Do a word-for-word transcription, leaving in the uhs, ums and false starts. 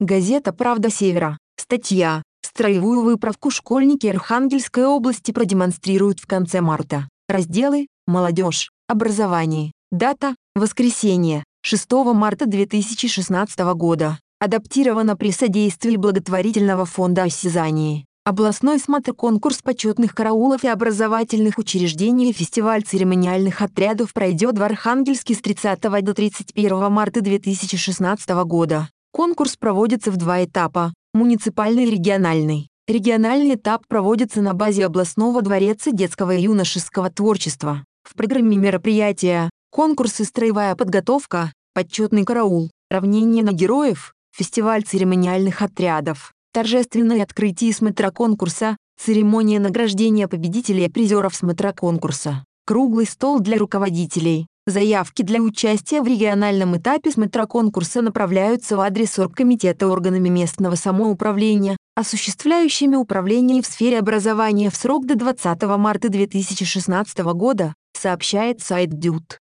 Газета «Правда Севера». Статья. Строевую выправку школьники Архангельской области продемонстрируют в конце марта. Разделы: молодежь, образование. Дата: воскресенье, шестого марта две тысячи шестнадцатого года. Адаптировано при содействии благотворительного фонда «Осязание». Областной смотр-конкурс почетных караулов и образовательных учреждений и фестиваль церемониальных отрядов пройдет в Архангельске с тридцатого до тридцать первого марта две тысячи шестнадцатого года. Конкурс проводится в два этапа – муниципальный и региональный. Региональный этап проводится на базе областного дворца детского и юношеского творчества. В программе мероприятия – конкурсы «Строевая подготовка», «Почетный караул», «Равнение на героев», фестиваль церемониальных отрядов, торжественное открытие смотра-конкурса, церемония награждения победителей и призеров смотра-конкурса, круглый стол для руководителей. Заявки для участия в региональном этапе смотра-конкурса направляются в адрес оргкомитета органами местного самоуправления, осуществляющими управление в сфере образования в срок до двадцатого марта две тысячи шестнадцатого года, сообщает сайт ДЮТ.